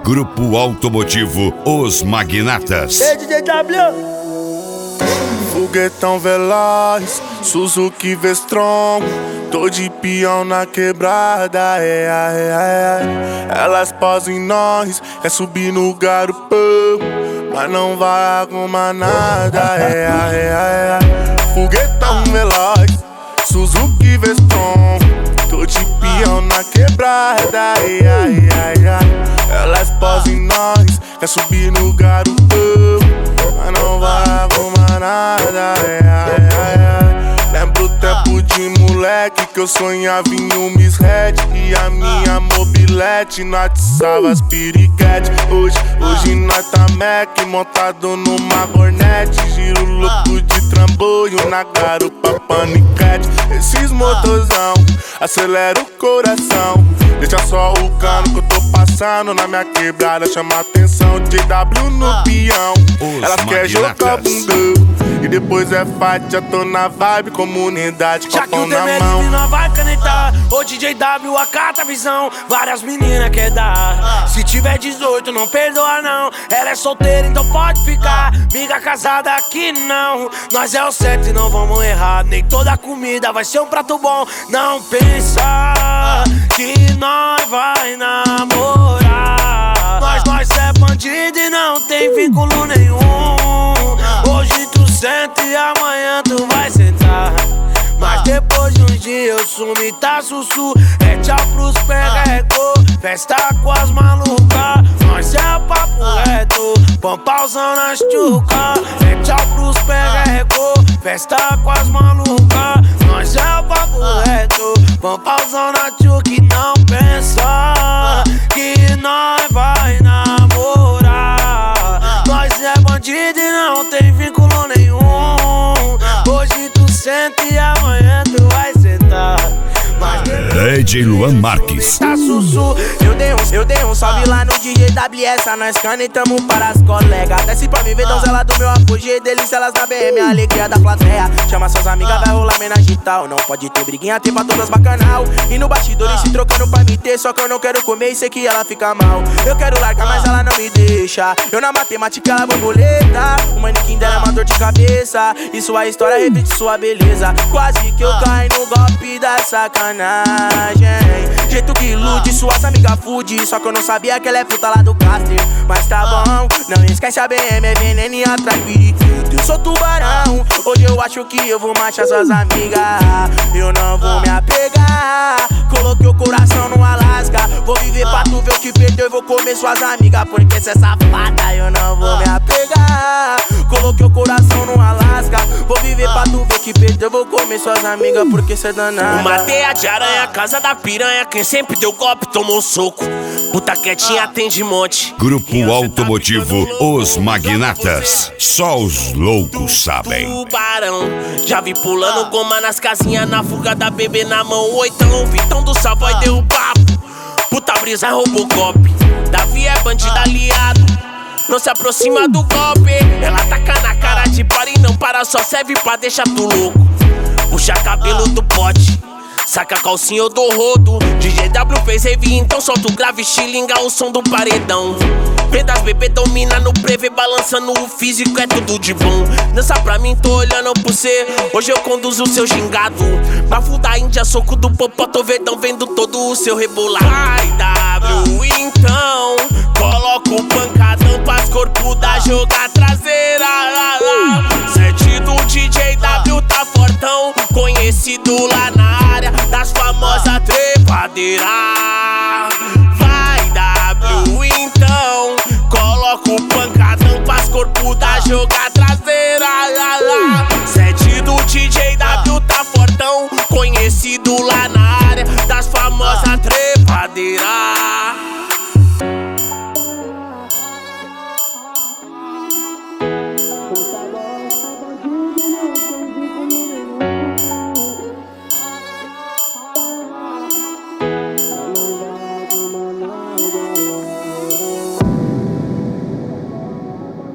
Grupo Automotivo Os Magnatas. Ei, DJ W! Foguetão veloz, Suzuki V-Strom, tô de peão na quebrada, Elas posam em nós, quer subir no garupão, mas não vai arrumar nada, Foguetão veloz, Suzuki V-Strom, tô de peão na quebrada, Elas posam em nós, quer subir no garupão, mas não vai arrumar nada, Lembro o tempo de moleque que eu sonhava em um Miss Red e a minha mobilete nós atiçava as piriquete. Hoje nós tá Mac montado numa Hornet, giro louco de trambolho na garupa paniquete. Esses motorzão acelera o coração, deixa só o cano que eu tô passando na minha quebrada, chama atenção. JW no peão, elas querem jogar bundão e depois é fight, já tô na vibe, comunidade com a pão na mão. Não vai canetar, ô DJ W acata a visão, várias meninas quer dar. Se tiver 18 não perdoa não, ela é solteira então pode ficar. Miga casada aqui não, nós é o certo e não vamos errar. Nem toda comida vai ser um prato bom. Não pensa que nós vai namorar, nós é bandido e não tem vínculo nenhum. Hoje tu senta e amanhã tu vai sentar, mas depois de uns dias eu sumi, tá sussu. É tchau pros perrecô, festa com as malucas, nós é papo reto, pampauzão nas tchuca. É tchau pros perrecô, festa com as malucas, nós é papo reto, pampauzão na tchuca. E não pensa que nós vai namorar, nós é bandido e não tem vínculo nenhum. Hoje tu senta e amanhã tu vai sentar, mas DJ Luan Marques. tá sussu. Eu dei um salve lá no DJ WS, nós canetamos para as colegas. Desce pra me ver, donzela do meu apogeu, delícia elas na BM, a alegria da plateia. Chama suas amigas, vai rolar homenagem tal. Não pode ter briguinha, tem pra todas bacanal. E no bastidor se trocando pra me ter, só que eu não quero comer e sei que ela fica mal. Eu quero largar, mas ela não me deixa. Eu na matemática, ela borboleta. O manequim dela é uma dor de cabeça e sua história repete sua beleza. Quase que eu caio no golpe da sacanagem. Jeito que ilude, suas amigas fude, só que eu não sabia que ela é puta lá do Caster. Mas tá bom, não esquece a BM, é veneno e atrai periquito. Eu sou tubarão, hoje eu acho que eu vou machar suas amigas. Eu não vou me apegar, coloquei o coração no Alasca. Vou viver pra tu ver o que perdeu e vou comer suas amigas, porque cê é safada, eu não vou me apegar. Coloquei o coração no Alasca, vou viver pra tu ver o que perdeu, vou comer suas amigas, porque cê é danada. Uma teia de aranha, casa da piranha, quem sempre deu golpe tomou soco. Puta quietinha tem de monte. Grupo Automotivo Os Magnatas. Só os loucos sabem. Tubarão, já vi pulando goma nas casinhas, na fuga da bebê na mão. Oitão, Vitão do Savoy deu papo. Puta brisa roubou golpe. Davi é bandido aliado, não se aproxima do golpe. Ela taca na cara de par e não para, só serve pra deixar tu louco. Puxa cabelo do pote, saca a calcinha ou do rodo. DJ W fez rave, então solta o grave, xilinga o som do paredão. Pedas bebê domina no prevê, balançando o físico, é tudo de bom. Dança pra mim, tô olhando por cê, hoje eu conduzo o seu gingado. Bafo da Índia, soco do popó, tô verdão, vendo todo o seu rebolado. Ai, W, então coloca o pancadão pras corpo da joga traseira. Sete do DJ W tá fortão, conhecido lá na área das famosas trepadeiras. Vai W, então coloca o pancadão pras corpo da joga traseira.